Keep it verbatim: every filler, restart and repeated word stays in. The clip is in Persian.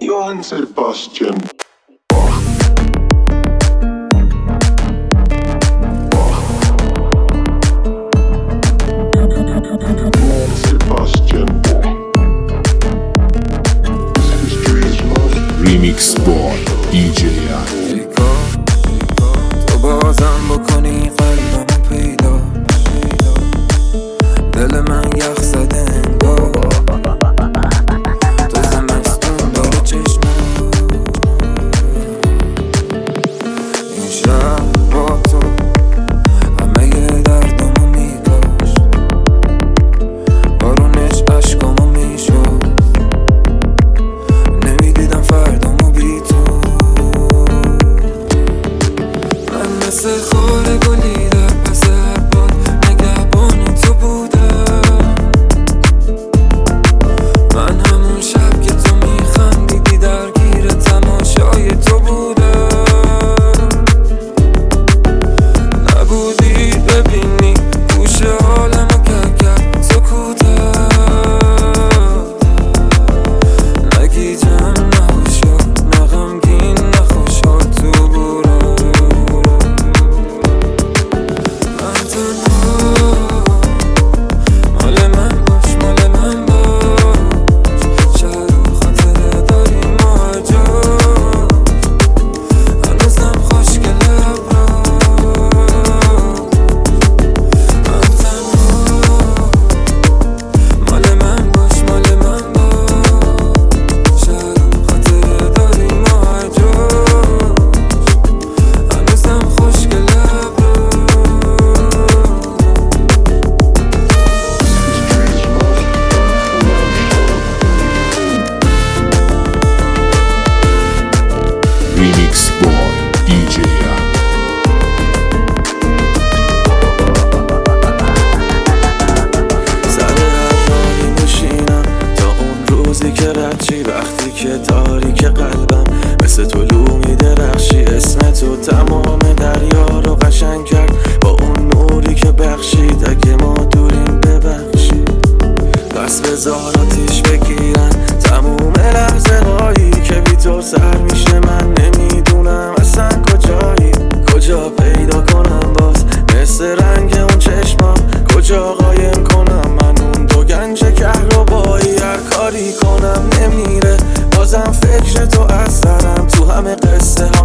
Johann Sebastian. Remix Boy دی جی ای تو بازم بکنی قلبمو پیدا، دل من یخ زده انگار تو زمستون داره چشمم. این شب با تو همه دردمو میکاشت، بارونش عشقامو میشد، نمیدیدم فردامو بی تو. من مثل خور گلی در پس هر باد نگهبان تو بودم. من همون شب که تو میخندیدی درگیر تماشای تو بودم. نبودی ببینی گوش حالمو که کرد سکوتم. نگیجم نه هوشیار نه غمگین نه خوشحال تو برو. من تنها مال من باش مال من باش، شاید خاطره داریم ما جا، هنوزم خوشگله ابرار. من تنها مال من باش مال من باش، شاید خاطره داریم ما جا، هنوزم خوشگله ابرار. Remix Boy دی جی سر هر راهی میشینم تا اون روزی که رد، وقتی که تاریک قلبم مثل طلوع میدرخشی. اسم تو تمام دریا رو قشنگ کرد با اون نوری که بخشید. اگه ما دوریم ببخشید، پس بذار آتیش بگیرن تموم لحظه هایی که بی تو سر میشه. من نمیدونم اصلا کجایی، کجا پیدا کنم باز مثل رنگ اون چشمام، کجا قایم کنم من اون دو گنج کهربایی. هر کاری کنم نمیره، بازم فکر تو از سرم، تو همه قصه